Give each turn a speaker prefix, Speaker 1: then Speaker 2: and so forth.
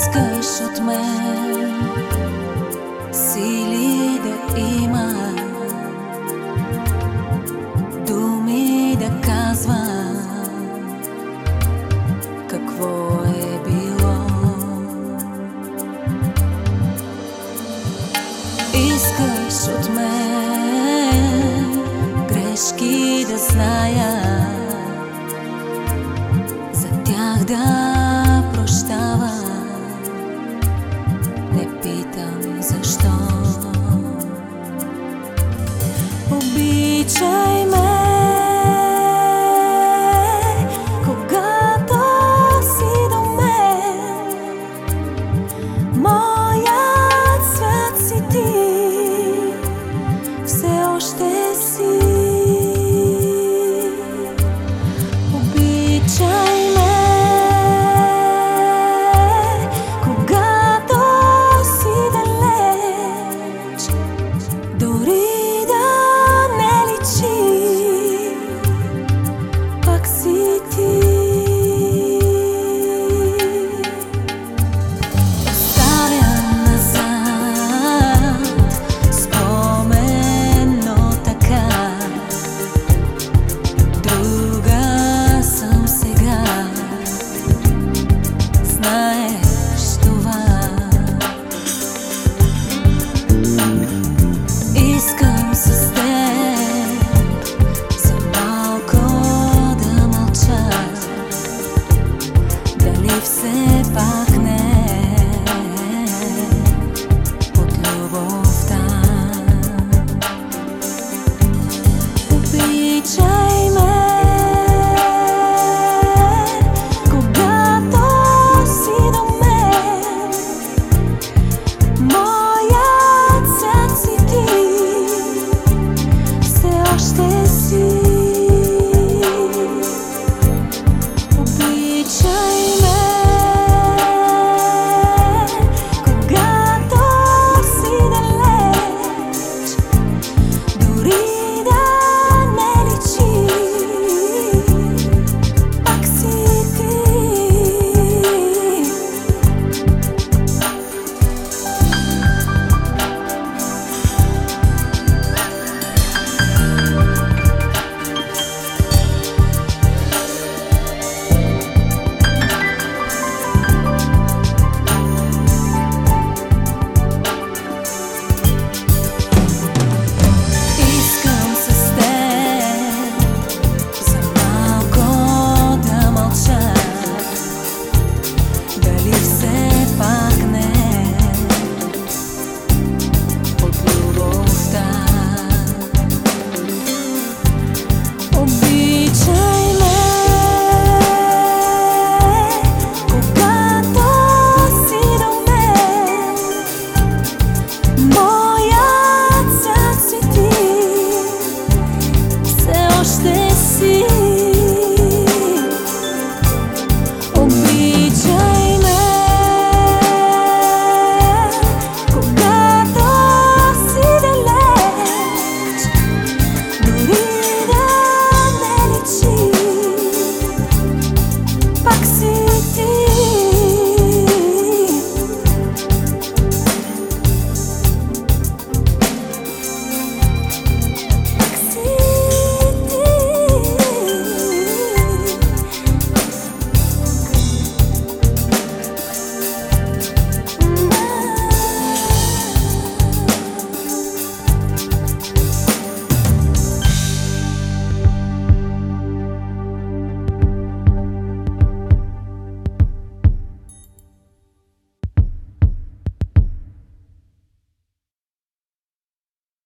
Speaker 1: Искаш от мен сили да има, думи да казвам какво е било. Искаш от мен грешки да зная, за тях да прощавам. Не питам защо. Обичай ме, когато си до мен. Моят свят си ти, все още си. Обичай ме, дори да не личи, пак си ти.